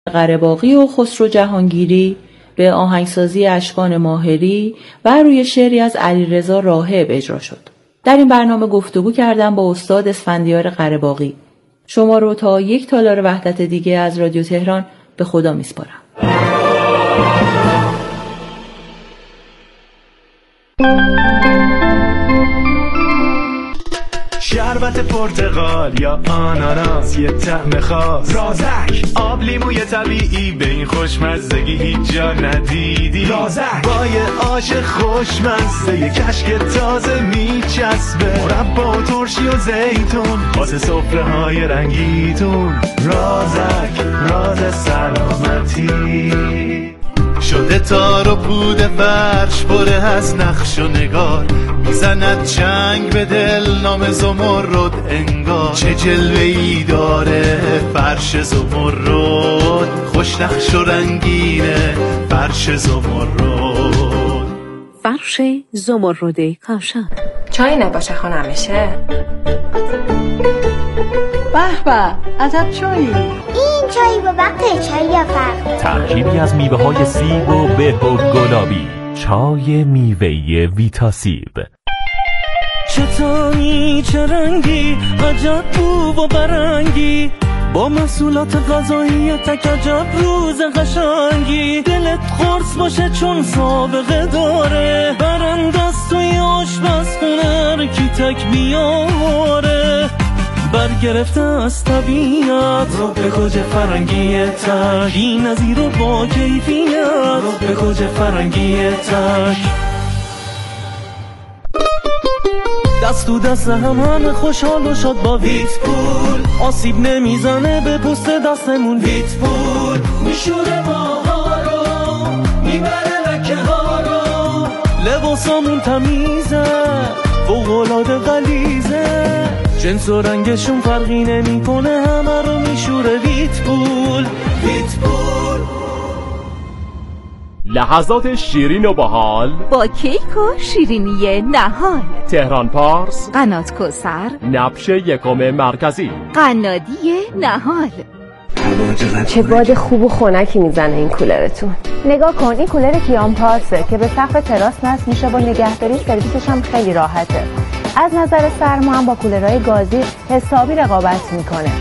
قره‌باغی و خسرو جهانگیری به آهنگسازی اشکان ماهری و روی شعری از علیرضا راهب اجرا شد. در این برنامه گفتگو کردم با استاد اسفندیار قره‌باغی. شما رو تا یک تالار وحدت دیگه از رادیو تهران به خدا میسپارم. شربت پرتقال یا آناناس، یه طعم خاص، رازک، آب لیموی طبیعی، به این خوشمزگی هیچ جا ندیدی. رازک با یه آش خوشمزه، یه کشک تازه میچسبه، مربا و ترشی و زیتون واسه سفره های رنگیتون. رازک، راز سلامتی شده تار و پود فرش، بره از نقش و نگار، میزند چنگ به دل نام زمرد انگار. چه جلوه‌ای داره فرش زمرد، خوش نقش و رنگینه فرش زمرد. فرش زمرد کاشان. چای نباشه خانم میشه؟ به به، عجب چایی. این چایی با وقت چایی فرق. ترکیبی از میوه‌های سیب و به و گلابی. چای میوه‌ای ویتا سیب. چه طعمی چه رنگی، عجب بو و برنگی، با محصولات غذایی تک عجب روز قشنگی. دلت خرس باشه چون سابقه داره، برندست توی آشپزخونه کی تک میاره. برگرفته از طبیعت رو به گوجه فرنگی تک، این نظیر رو با کیفیت رو به گوجه فرنگی تک. دست تو دست همه خوشحال و شاد با ویت پول، آسیب نمیزنه به پوست دستمون. ویت پول میشوره ماها رو، میبره لکه ها رو، لباسامون تمیزه فوق‌العاده غلیظه، جنس و رنگشون فرقی نمیکنه، همه رو میشوره. ویت پول، ویت پول. لحظات شیرین و باحال با کیک و شیرینی نهال. تهران پارس، قنات کوثر، نبش یکم مرکزی، قنادی نهال. چه باد خوب و خنکی میزنه این کولرتون. نگاه کن، این کولر کیان پارسه که به سقف تراس نصب میشه، با نگهداری سرویسش هم خیلی راحته. از نظر سرما هم با کولرهای گازی حسابی رقابت میکنه.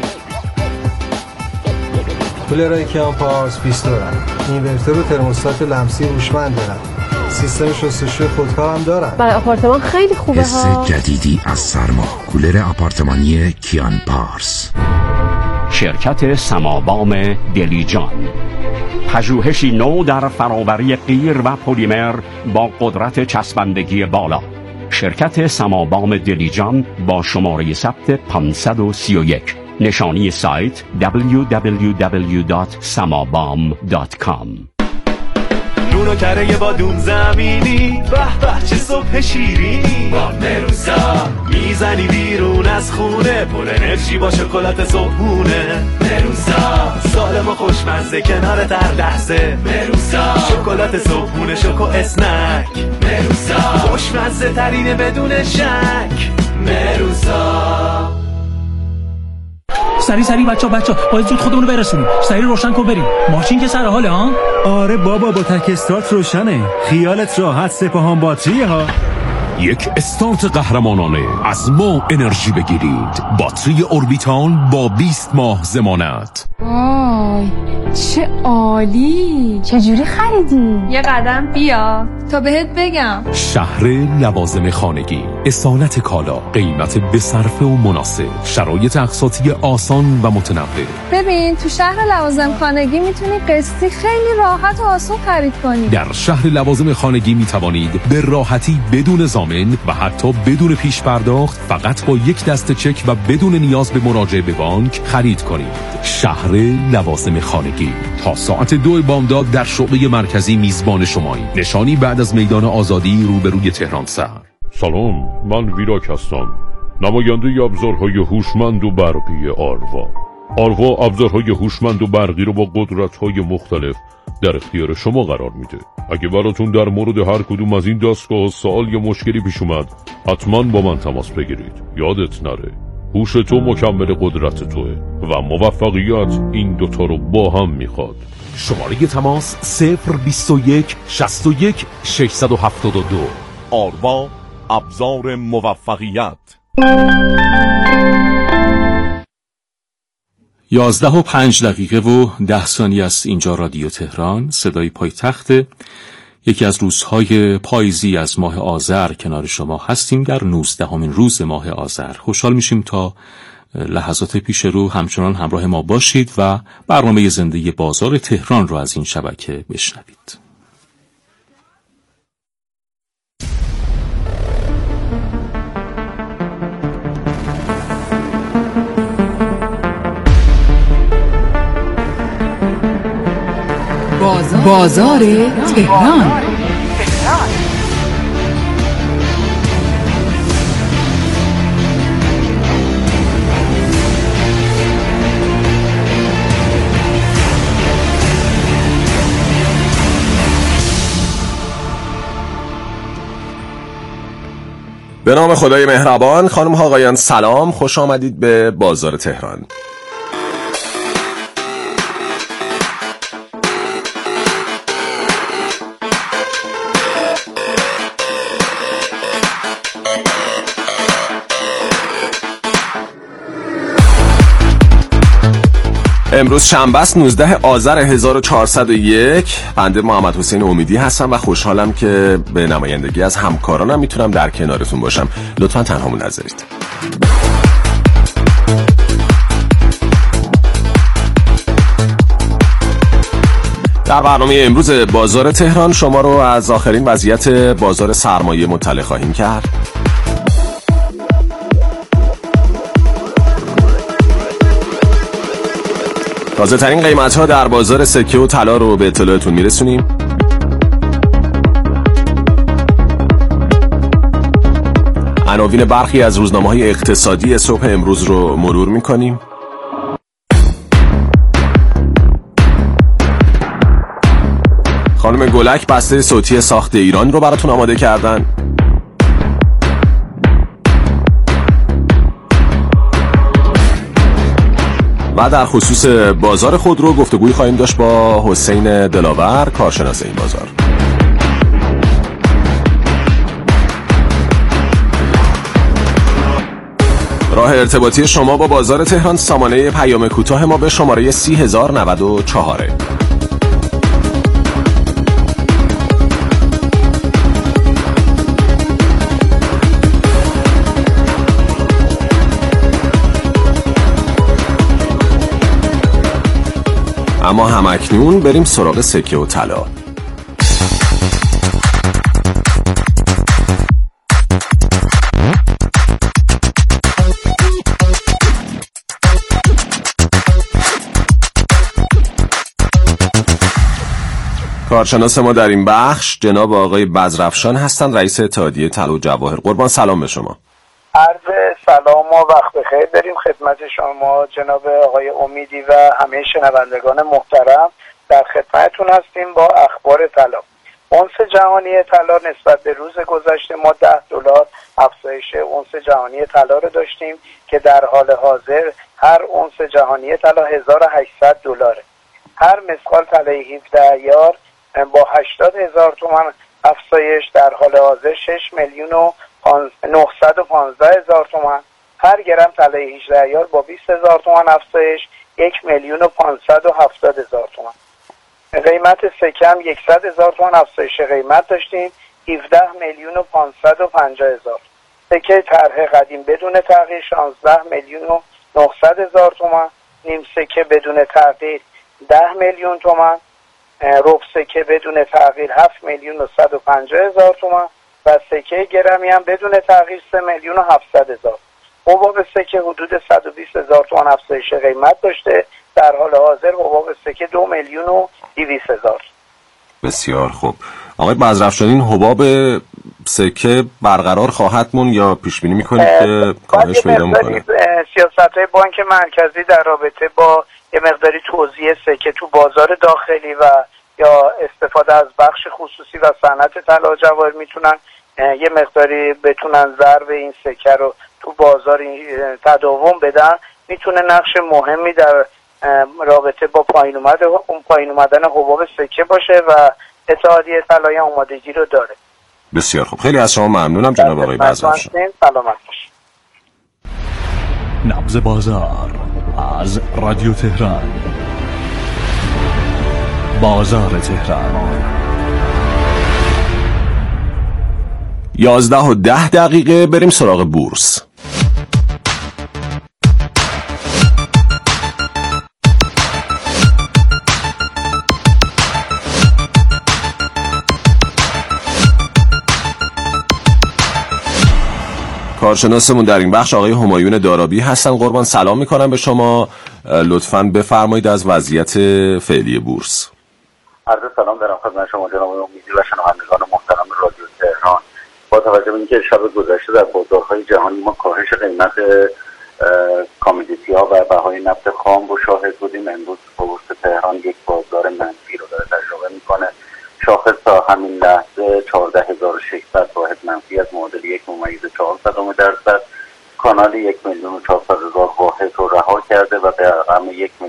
کولرهای کیان پارس 20 دارن، اینورتر و ترموستات لمسی هوشمند دارن، سیستم شستشوی خودکار هم دارن. برای آپارتمان خیلی خوبه ها. حس جدیدی از سرما، کولر آپارتمانی کیان پارس. شرکت سمابام دلیجان، پژوهشی نو در فراوری قیر و پلیمر با قدرت چسبندگی بالا. شرکت سمابام دلیجان با شماره ثبت 531. نشانی سایت www.samabam.com. نون و کره بادوم زمینی، به به چه صبح شیرینی، با مروسا میزنی بیرون از خونه، پر انرژی با شکلات صبحونه. مروسا سالم و خوشمزه کنارت هر لحظه. مروسا شکلات صبحونه، شوکو اسنک. مروسا خوشمزه ترینه بدون شک. مروسا. سری بچه باید زود خودمونو برسونیم. سری روشن کن بریم، ماشین که سر حاله ها. آره بابا، با تک استارت روشنه، خیالت راحت، سپاهان باتریه ها. یک استارت قهرمانانه از ما انرژی بگیرید. باتری اوربیتال با 20 ماه ضمانت. وای چه عالی، چجوری خریدی؟ یه قدم بیا تا بهت بگم. شهر لوازم خانگی، اصالت کالا، قیمت بصرفه و مناسب، شرایط اقساطی آسان و متنوع. ببین تو شهر لوازم خانگی میتونی قسطی خیلی راحت و آسون خرید کنی. در شهر لوازم خانگی میتوانید به راحتی بدون ضامن و حتی بدون پیش پرداخت، فقط با یک دسته چک و بدون نیاز به مراجعه به بانک خرید کنید. شهر لوازم خانگی تا ساعت 2 بامداد در شعبه مرکزی میزبان شماییم. نشانی بعد از میدان آزادی روبروی تهران سر. سلام، من ویراک هستم، نماینده ابزارهای هوشمند و برقی آروا. آروا ابزارهای هوشمند و برقی رو با قدرت‌های مختلف در اختیار شما قرار میده. اگه براتون در مورد هر کدوم از این دستگاه سوال یا مشکلی پیش اومد، حتما با من تماس بگیرید. یادت نره هوش تو مکمل قدرت توه و موفقیت این دوتا رو با هم میخواد. شماره تماس 021 61 672. آروا، ابزار موفقیت. 11:05 و 10 ثانیه است. اینجا رادیو تهران، صدای پایتخت. یکی از روزهای پاییزی از ماه آذر کنار شما هستیم در 19مین روز ماه آذر. خوشحال میشیم تا لحظات پیش رو همچنان همراه ما باشید و برنامه زنده بازار تهران رو از این شبکه بشنوید. بازار تهران. به نام خدای مهربان. خانم ها آقایان سلام، خوش آمدید به بازار تهران. امروز شنبه است 19 آذر 1401. بنده محمد حسین امیدی هستم و خوشحالم که به نمایندگی از همکارانم میتونم در کنارتون باشم. لطفاً تنهامون نذارید. در برنامه امروز بازار تهران شما رو از آخرین وضعیت بازار سرمایه مطلع خواهیم کرد. تازه ترین قیمت ها در بازار سکه و طلا رو به اطلاعتون میرسونیم. عناوین برخی از روزنامه‌های اقتصادی صبح امروز رو مرور میکنیم. خانم گلک بسته صوتی ساخت ایران رو براتون آماده کردن. و در خصوص بازار خودرو گفتگوی خواهیم داشت با حسین دلاور، کارشناس این بازار. راه ارتباطی شما با بازار تهران، سامانه پیام کوتاه ما به شماره 30094. اما همکنون بریم سراغ سکه و طلا. کارشناس ما در این بخش جناب آقای بزرافشان هستند، رئیس اتحادیه طلا و جواهر. قربان سلام به شما. عرض سلام و وقت بخیر داریم خدمت شما جناب آقای امیدی و همه شنوندگان محترم. در خدمتتون هستیم با اخبار طلا. اونس جهانی طلا نسبت به روز گذشته ما $10 افزایش اونس جهانی طلا رو داشتیم که در حال حاضر هر اونس جهانی طلا $1800. هر مسقال طلای 17 عیار با 80,000 تومان افزایش در حال حاضر 6,915,000 تومان. هر گرم طلای 18 عیار با 20,000 تومان افزایش 1,570,000 تومان. قیمت سکه هم 100,000 تومان افزایش قیمت داشتیم، 17,550,000. سکه طرح قدیم بدون تغییر 16,900,000 تومان. نیم سکه بدون تغییر 10,000,000 تومان. ربع سکه بدون تغییر 7,150,000 تومان و سکه گرمی هم بدون تغییر 3,700,000. حباب سکه حدود 120,000 تومان افزایش قیمت داشته. در حال حاضر حباب سکه 2,200,000. بسیار خوب. آقای بزرافشان، این حباب سکه برقرار خواهد موند یا پیش بینی میکنید که کاهش پیدا میکنه؟ سیاست‌های بانک مرکزی در رابطه با یه مقداری توزیع سکه تو بازار داخلی و یا استفاده از بخش خصوصی و صنعت طلا و جواهر میتونن یه مقداری بتونن ضرب این سکه رو تو بازار تداوم بدن میتونه نقش مهمی در رابطه با پایین اومدن حباب سکه باشه و اتحادیه طلای آمادگی رو داره. بسیار خوب، خیلی از شما ممنونم جناب آقای بزرشان. سلامت باشید. نبض بازار از رادیو تهران. بازار تهران 11:10 بریم سراغ بورس. کارشناسمون در این بخش آقای همایون دارابی هستن. قربان سلام میکنم به شما، لطفاً بفرمایید از وضعیت فعلی بورس. عرض سلام دارم خدمت شما جناب امیدی و شنوندگان محترم رادیو تهران. با توجه به اینکه شب گذشته در بازارهای جهانی ما کاهش قیمت کامودیتی‌ها و بهای نفت خام رو شاهد بودیم، امروز بورس تهران یک بازار منفی رو داره تجربه میکنه. شاخص تا همین لحظه 14600 واحد منفی از معادل 1.4%، کانال 1,400,000 واحد رو رها کرده و به رقم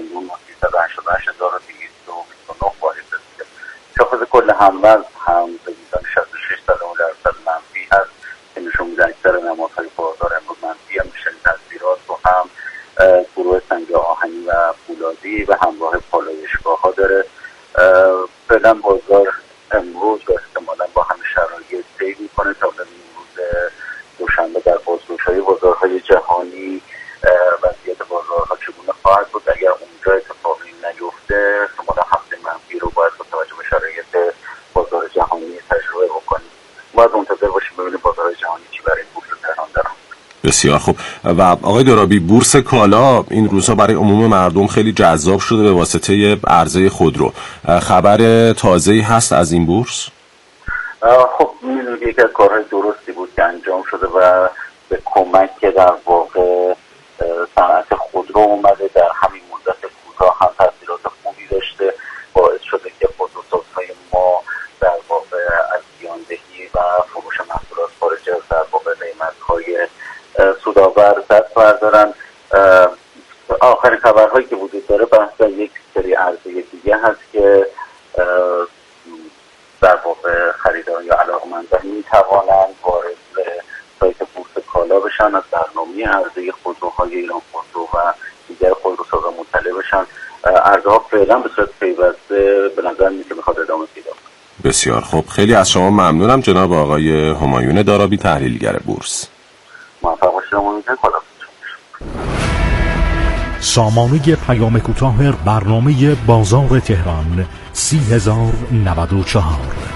1,388,229 واحد رسیده. شاخص کل هموز هم به میزان 66% منفی هست که نشون میده اکثر نمادهای بازار امروز منفی هم میشن. تصویرات رو هم گروه سنگ آهنی و فولادی و همراه پالایشگاه ها داره. فعلا بازار امروز و احتمالا با همه شرایط سیر میکنه تا به روز دوشنبه در بازگشایی بازارهای جهانی وضعیت بازارها چگونه خواهد بود. اگر اونجا اتفاقی نیفته احتمالا هفته منفی رو باید با توجه به شرایط بازار جهانی تجربه بکنیم. باید منتظر باشیم ببینیم بازار جهانی چی برای بورس تهران داره. بسیار خوب. و آقای دارابی، بورس کالا این روزها برای عموم مردم خیلی جذاب شده به واسطه عرضه خودرو. خبر تازه‌ای هست از این بورس؟ خب می‌دونید یکی از کارهای درستی بود که انجام شده و به کمک که در واقع صنعت خودرو اومده در همین مدت کوتاه هم تاثیرات خوبی داشته، باعث شده که خودروسازهای ما در واقع از زیاندهی و فروش محصولات خارج از در واقع قیمت‌های سودآور دست بردارن. آخرین خبرهایی که وجود داره بحث یک سری عرضه دیگه هست که در واقع خریداران یا علاقمندان میتوانند وارد سایت بورس کالا بشن، از برنامه عرضه خودروهای ایران خودرو و دیگر خودروسازان مطلع بشن. عرضه ها فعلا به صورت پیوسته به نظر میاد که میخواد ادامه پیدا کنه. بسیار خوب، خیلی از شما ممنونم جناب آقای همایون دارابی، تحلیلگر بورس. موفق باشید. امیدوارم سامانه پیام کوتاه برنامه بازار تهران 30,094.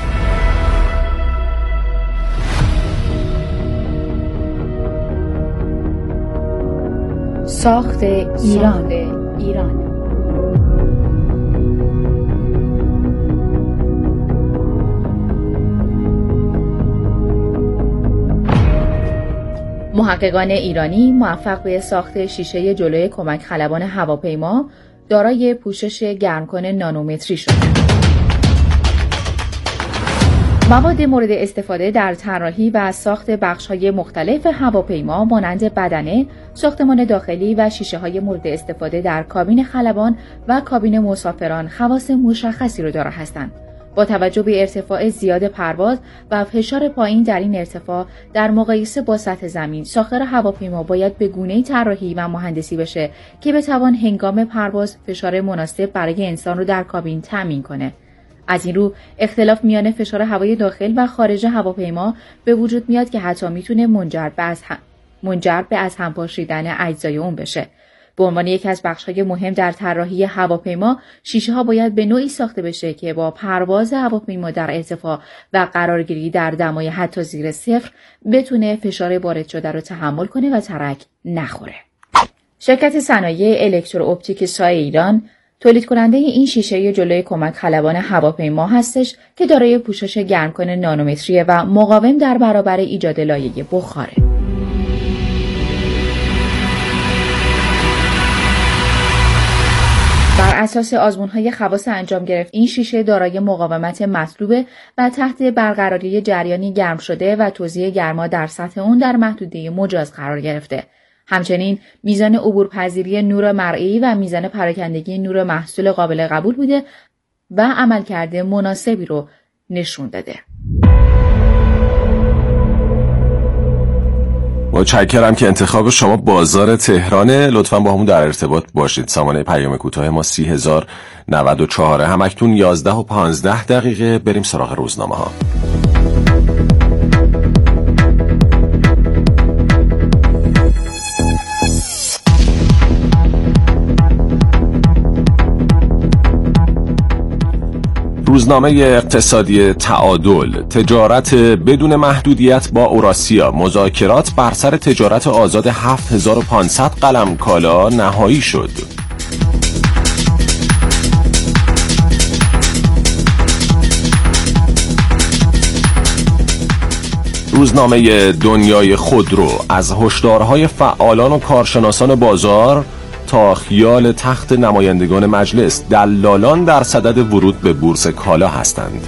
ساخت ایران. محققان ایرانی موفق به ساخت شیشه جلوی کمک خلبان هواپیما دارای پوشش گرمکن نانومتری شدند. مواد مورد استفاده در طراحی و ساخت بخش‌های مختلف هواپیما مانند بدنه، ساختمان داخلی و شیشه‌های مورد استفاده در کابین خلبان و کابین مسافران خواص مشخصی را دارا هستند. با توجه به ارتفاع زیاد پرواز و فشار پایین در این ارتفاع در مقایسه با سطح زمین، ساختار هواپیما باید به گونه‌ای طراحی و مهندسی بشه که بتوان هنگام پرواز فشار مناسب برای انسان رو در کابین تامین کنه. از این رو اختلاف میان فشار هوای داخل و خارج هواپیما به وجود میاد که حتی میتونه منجر به از هم پاشیدن اجزای اون بشه. به عنوان یکی از بخش‌های مهم در طراحی هواپیما، شیشه‌ها باید به نوعی ساخته بشه که با پرواز هواپیما در ارتفاع و قرارگیری در دمای حتی زیر صفر بتونه فشار وارد شده رو تحمل کنه و ترک نخوره. شرکت صنایع الکترواپتیک سای ایران تولید کننده این شیشه جلوی کمک خلبان هواپیما هستش که دارای پوشش گرمکن نانومتری و مقاوم در برابر ایجاد لایه بخاره. بر اساس آزمون‌های خواص انجام گرفت این شیشه دارای مقاومت مطلوبه و تحت برقراری جریانی گرم شده و توزیع گرما در سطح اون در محدوده مجاز قرار گرفته. همچنین میزان عبورپذیری نور مرئی و میزان پراکندگی نور محصول قابل قبول بوده و عملکرد مناسبی رو نشون داده. متشکرم که انتخاب شما بازار تهرانه. لطفاً با همون در ارتباط باشید. سامانه پیام کوتاه ما 30,094. همکنون 11:15. بریم سراغ روزنامه ها. روزنامه اقتصادی تعادل: تجارت بدون محدودیت با اوراسیا، مذاکرات بر سر تجارت آزاد 7500 قلم کالا نهایی شد. روزنامه دنیای خودرو: از هشدارهای فعالان و کارشناسان بازار تا خیال تخت نمایندگان مجلس، دلالان در صدد ورود به بورس کالا هستند.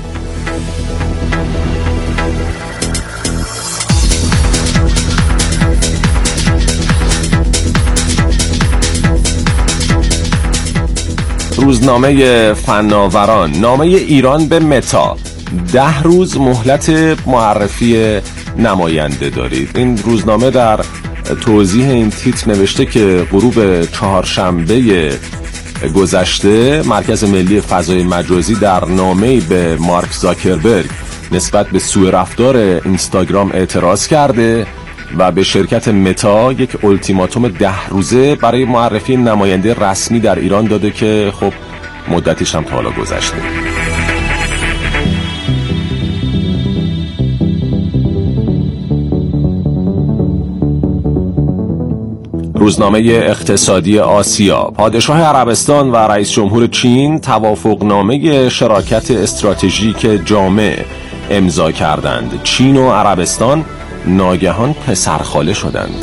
روزنامه فناوران: نامه ایران به متا، 10 روز مهلت معرفی نماینده دارید. این روزنامه در توضیح این تیتر نوشته که غروب چهارشنبه گذشته مرکز ملی فضای مجازی در نامه‌ای به مارک زاکربرگ نسبت به سوء رفتار اینستاگرام اعتراض کرده و به شرکت متا یک التیماتوم 10 روزه برای معرفی نماینده رسمی در ایران داده که خب مدتیش هم تا حالا گذشته. روزنامه اقتصادی آسیا: پادشاه عربستان و رئیس جمهور چین توافقنامه شراکت استراتژیک جامع امضا کردند. چین و عربستان ناگهان پسرخاله شدند.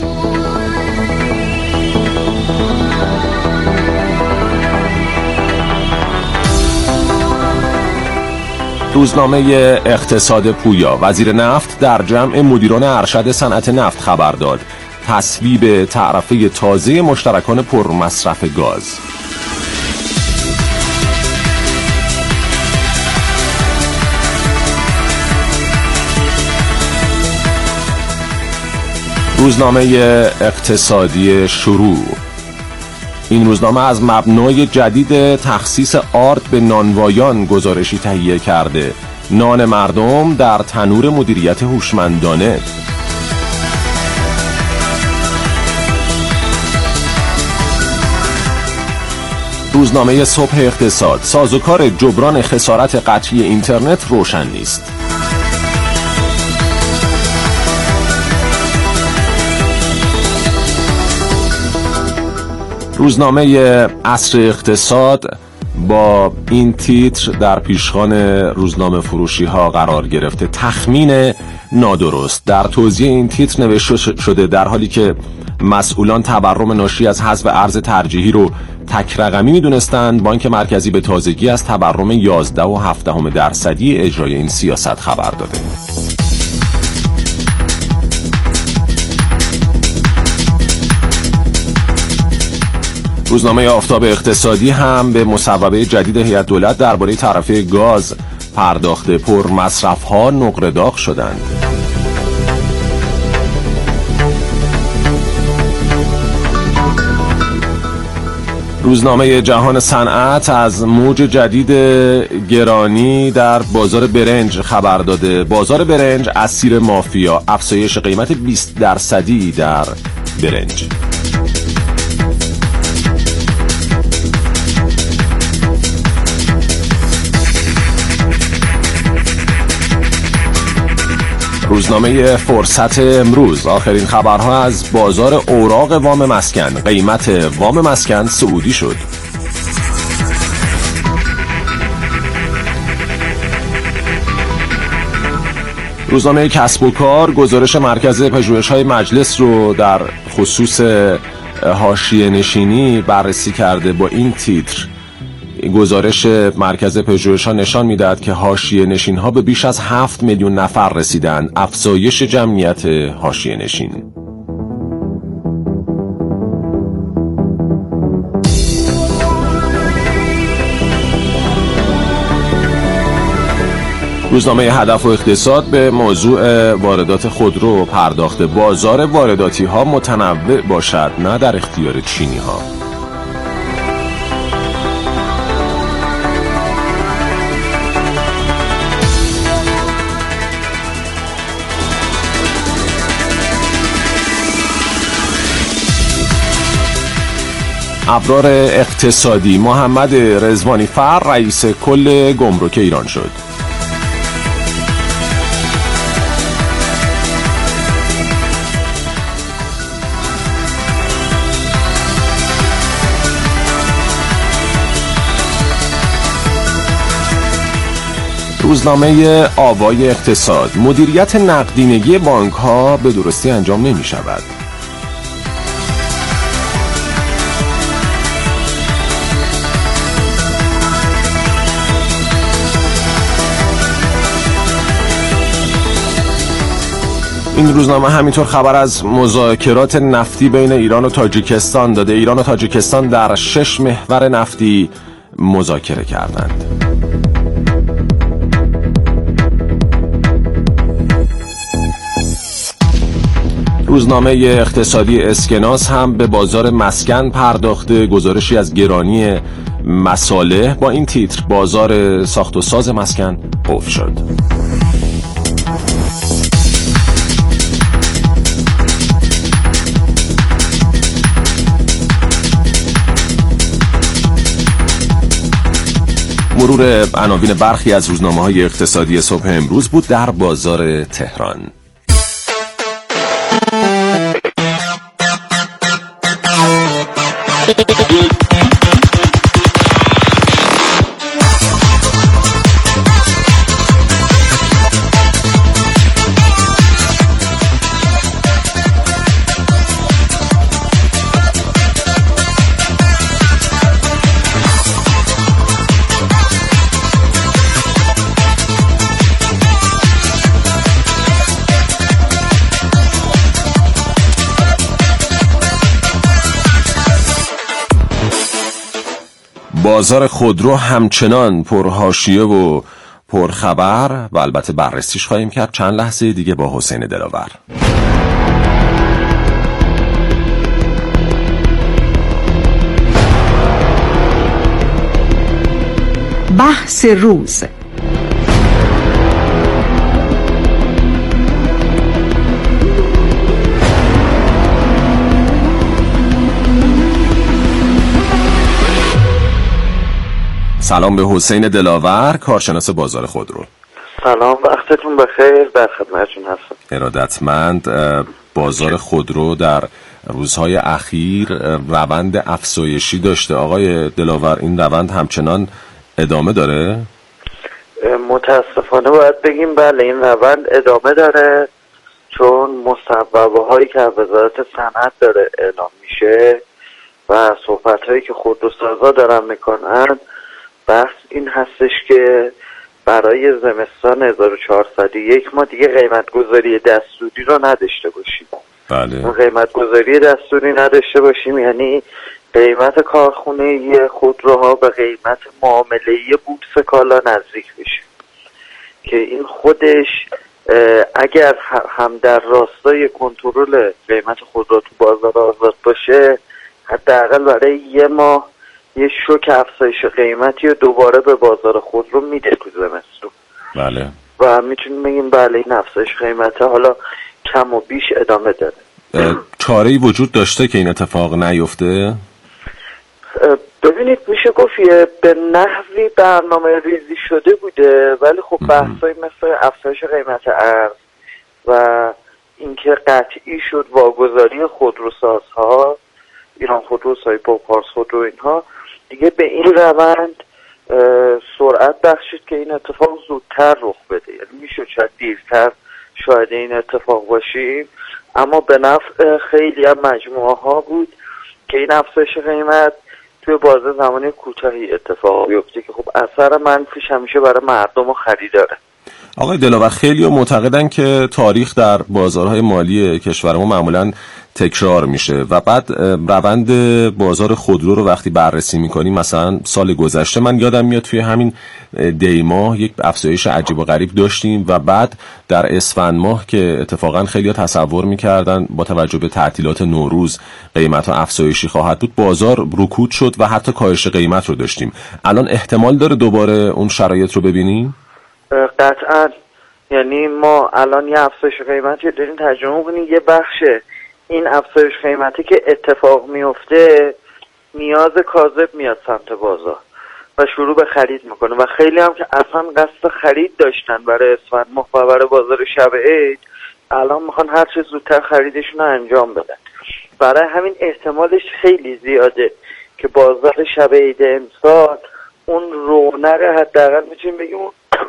روزنامه اقتصاد پویا: وزیر نفت در جمع مدیران ارشد صنعت نفت خبر داد تصویب تعرفه تازه مشترکان پرمصرف گاز. روزنامه اقتصادی شروع: این روزنامه از مبنای جدید تخصیص آرد به نانوایان گزارشی تهیه کرده. نان مردم در تنور مدیریت هوشمندانه. روزنامه صبح اقتصاد: سازوکار جبران خسارت قطعی اینترنت روشن نیست. روزنامه عصر اقتصاد با این تیتر در پیشخوان روزنامه فروشی ها قرار گرفته: تخمین نادرست. در توضیح این تیتر نوشته شده در حالی که مسئولان تورم ناشی از حذف ارز ترجیحی رو تک رقمی می‌دونستند، بانک مرکزی به تازگی از تورم 11.7% اجرای این سیاست خبر داده. روزنامه آفتاب اقتصادی هم به مصوبه جدید هیئت دولت درباره تعرفه گاز پرداخته. پر مصرف‌ها نقره داغ شدند. روزنامه جهان صنعت از موج جدید گرانی در بازار برنج خبر داده. بازار برنج اسیر مافیا، افزایش قیمت 20% در برنج. روزنامه فرصت امروز: آخرین خبرها از بازار اوراق وام مسکن، قیمت وام مسکن صعودی شد. روزنامه کسب و کار گزارش مرکز پژوهش‌های مجلس رو در خصوص حاشیه نشینی بررسی کرده با این تیتر: گزارش مرکز پژوهش‌ها نشان می‌دهد که حاشیه نشین‌ها به بیش از 7 میلیون نفر رسیدند. افزایش جمعیت حاشیه نشین. روزنامه هدف و اقتصاد به موضوع واردات خودرو پرداخته. بازار وارداتی ها متنوع باشد، نه در اختیار چینی ها. ابرار اقتصادی. محمد رضوانی فر رئیس کل گمرک ایران شد. روزنامه آوای اقتصاد. مدیریت نقدینگی بانک ها به درستی انجام نمی شود. این روزنامه همینطور خبر از مذاکرات نفتی بین ایران و تاجیکستان داده. ایران و تاجیکستان در 6 محور نفتی مذاکره کردند. روزنامه اقتصادی اسکناس هم به بازار مسکن پرداخته. گزارشی از گرانی مصالح با این تیتر: بازار ساخت و ساز مسکن قفل شد. مرور عناوین برخی از روزنامه‌های اقتصادی صبح امروز بود در بازار تهران. بازار خودرو همچنان پرحاشیه و پرخبر و البته بررسیش خواهیم کرد چند لحظه دیگه با حسین دلاور. بحث روز. سلام به حسین دلاور، کارشناس بازار خودرو. سلام، وقتتون بخیر، در خدمتتون هستم. ارادتمند. بازار خودرو در روزهای اخیر روند افزایشی داشته. آقای دلاور، این روند همچنان ادامه داره؟ متاسفانه باید بگیم بله، این روند ادامه داره، چون مصوبه هایی که وزارت صنعت داره اعلام میشه و صحبت هایی که خودروسازا دارن میکنن، بحث این هستش که برای زمستان 1401 ما دیگه قیمت گذاری دستوری رو نداشته باشیم. بله. قیمت گذاری دستوری نداشته باشیم یعنی قیمت کارخونه خودروها به قیمت معامله‌ای بورس کالا نزدیک بشه، که این خودش اگر هم در راستای کنترل قیمت خودرو تو بازار آزاد باشه، حداقل برای یه ماه یه شوک افزایش قیمتی رو دوباره به بازار خودرو میده تو زمستون. بله. و میتونیم بگیم بله، این افزایش قیمت حالا کم و بیش ادامه داره. چاره‌ای وجود داشته که این اتفاق نیفته؟ ببینید، میشه گفت به نحوی برنامه ریزی شده بوده، ولی خب بحثای مثل افزایش قیمت ارز و اینکه قطعی شد واگذاری خودروسازها، ایران خودرو، سایپا، پارس خودرو، اینها دیگه به این روند سرعت بخشید که این اتفاق زودتر رخ بده. یعنی میشه شاید دیرتر شاید این اتفاق باشیم، اما به نفع خیلی از مجموعه ها بود که این افزایش قیمت توی بازه زمانی کوتاهی اتفاق بیفته که خب اثر منفیش همیشه برای مردم و خریداره. آقای دلاور، خیلی معتقدن که تاریخ در بازارهای مالی کشور ما معمولاً تکرار میشه و بعد روند بازار خودرو رو وقتی بررسی میکنیم، مثلا سال گذشته من یادم میاد توی همین دی ماه یک افزایش عجیب و غریب داشتیم و بعد در اسفند ماه که اتفاقا خیلی تصور میکردن با توجه به تعطیلات نوروز قیمت ها افزایشی خواهد بود، بازار رکود شد و حتی کاهش قیمت رو داشتیم. الان احتمال داره دوباره اون شرایط رو ببینیم؟ قطعا. یعنی ما الان یه افزایش قیمتی داریم ترجمه کنیم، یه بخش این افزایش قیمتی که اتفاق میفته نیاز کاذب میاد سمت بازار و شروع به خرید میکنه و خیلی هم که اصلا قصد خرید داشتن برای اسفند ماه و برای بازار شب عید الان میخوان هر چه زودتر خریدشون رو انجام بدن. برای همین احتمالش خیلی زیاده که بازار شب عید امسال اون رونق حداقل میتونیم بگیم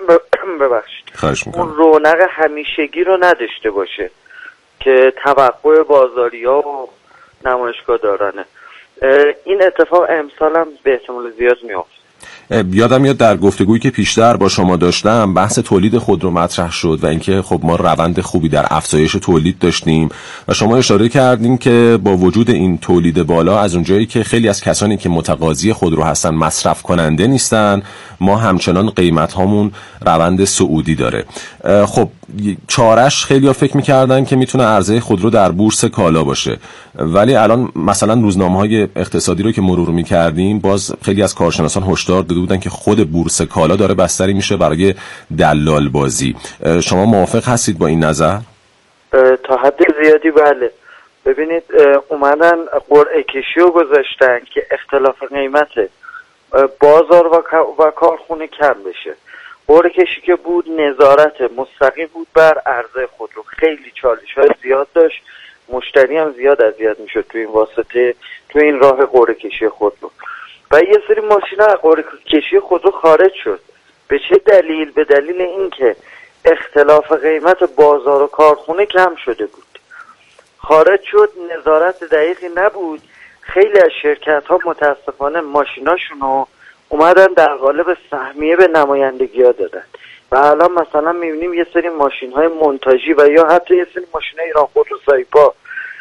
اون رونق همیشگی رو نداشته باشه که توقع بازاری‌ها و نمایشگاه دارنه. این اتفاق امسال هم به احتمال زیاد میفته. یادم میاد در گفتگویی که پیشتر با شما داشتم بحث تولید خودرو مطرح شد و اینکه خب ما روند خوبی در افزایش تولید داشتیم و شما اشاره کردین که با وجود این تولید بالا از اونجایی که خیلی از کسانی که متقاضی خودرو هستن مصرف کننده نیستن، ما همچنان قیمت هامون روند صعودی داره. خب چارش خیلی‌ها فکر می‌کردن که میتونه عرضه خودرو در بورس کالا باشه، ولی الان مثلا روزنامه‌های اقتصادی رو که مرور می‌کردیم باز خیلی از کارشناسان هشدار داده بودن که خود بورس کالا داره بستری میشه برای دلال بازی. شما موافق هستید با این نظر؟ تا حد زیادی بله. ببینید اومدن قرعه کشی رو گذاشتن که اختلاف قیمت بازار و کارخونه کم بشه. قرعه کشی که بود نظارت مستقیم بود بر عرضه خودرو، خیلی چالش‌های زیاد داشت، مشتری هم زیاد اذیت میشد تو این واسطه، تو این راه قرعه کشی خودرو. و یه سری ماشینا از قرعه کشی خودرو خارج شد. به چه دلیل؟ به دلیل اینکه اختلاف قیمت بازار و کارخونه کم شده بود. خارج شد، نظارت دقیقی نبود. خیلی از شرکت‌ها متاسفانه ماشیناشونو اومدن در قالب سهمیه به نمایندگی‌ها دادن و الان مثلا می‌بینیم یه سری ماشین‌های مونتاژی و یا حتی یه سری ماشین‌های ایران خودرو سایپا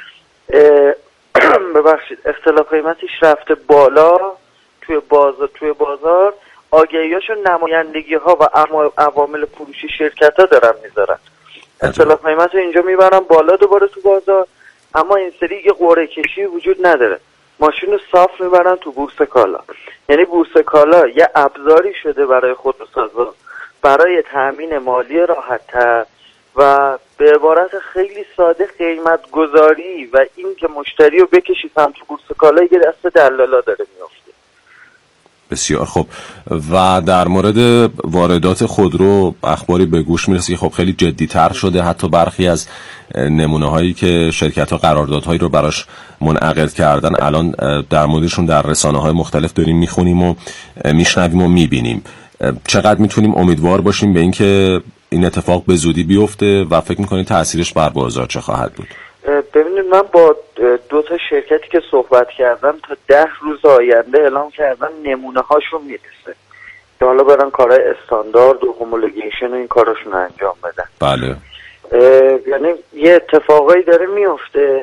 ببخشید اختلاف قیمتش رفته بالا توی بازار آگهیاشو نمایندگی‌ها و عوامل فروشی شرکت‌ها دارن میذارن. اختلاف قیمت رو اینجا میبرن بالا دوباره تو بازار، اما این سری یه قرعه کشی وجود نداره. ماشین رو صاف میبرن تو بورس کالا. یعنی بورس کالا یه ابزاری شده برای خودروسازا برای تأمین مالی راحت‌تر و به عبارت خیلی ساده قیمت گذاری و این که مشتری رو بکشی سمت بورس کالا یه دست دلالا داره میافته. بسیار خوب. و در مورد واردات خودرو اخباری به گوش میرسه که خب خیلی جدی‌تر شده، حتی برخی از نمونه هایی که شرکت ها قراردادهایی رو براش منعقد کردن الان در موردشون در رسانه های مختلف داریم میخونیم و میشنویم و میبینیم. چقدر میتونیم امیدوار باشیم به اینکه این اتفاق به زودی بیفته و فکر میکنید تأثیرش بر بازار چه خواهد بود؟ ببینید من با 2 تا شرکتی که صحبت کردم تا 10 روز آینده اعلام کردن نمونه هاشون میرسه که حالا برن کارهای استاندارد و هومولوگیشن و این کاراشون انجام بدن. بله. یعنی یه اتفاقایی داره میفته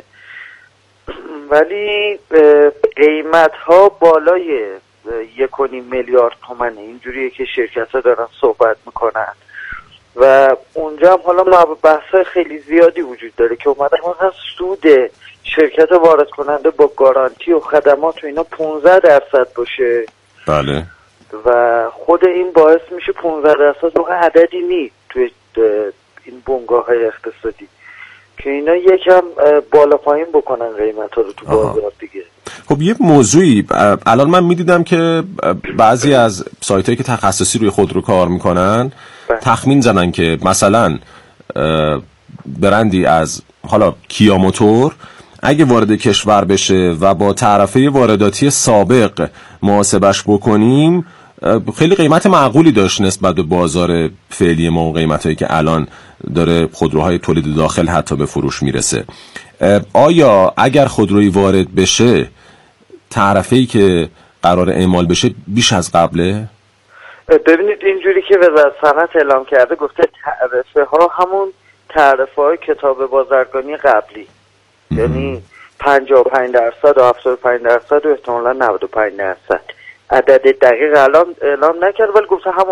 ولی قیمت ها بالای 1.5 میلیارد تومنه، اینجوریه که شرکت ها دارن صحبت میکنن و اونجا هم حالا بحث خیلی زیادی وجود داره که اومدن مثلا سود شرکت وارد کننده با گارانتی و خدمات و اینا 15% باشه. بله. و خود این باعث میشه 15% واقعا عددی نیست توی این بنگاه‌های اقتصادی که اینا یکم بالا پایین بکنن قیمت‌ها رو تو بازار دیگه. خب یه موضوعی الان من میدیدم که بعضی از سایت‌هایی که تخصصی روی خودرو کار میکنن تخمین زنن که مثلا برندی از حالا کیا موتور اگه وارد کشور بشه و با تعرفه وارداتی سابق محاسبش بکنیم خیلی قیمت معقولی داشت نسبت به بازار فعلی ما و قیمتایی که الان داره خودروهای تولید داخل حتی به فروش میرسه. آیا اگر خودرویی وارد بشه تعرفه‌ای که قرار اعمال بشه بیش از قبله؟ ببینید اینجوری که وزارت صنعت اعلام کرده، گفته تعرفه ها همون تعرفه های کتاب بازرگانی قبلی، یعنی 55% و 75% و احتمالا 95%. عدد دقیق الان اعلام نکرد ولی گفته همون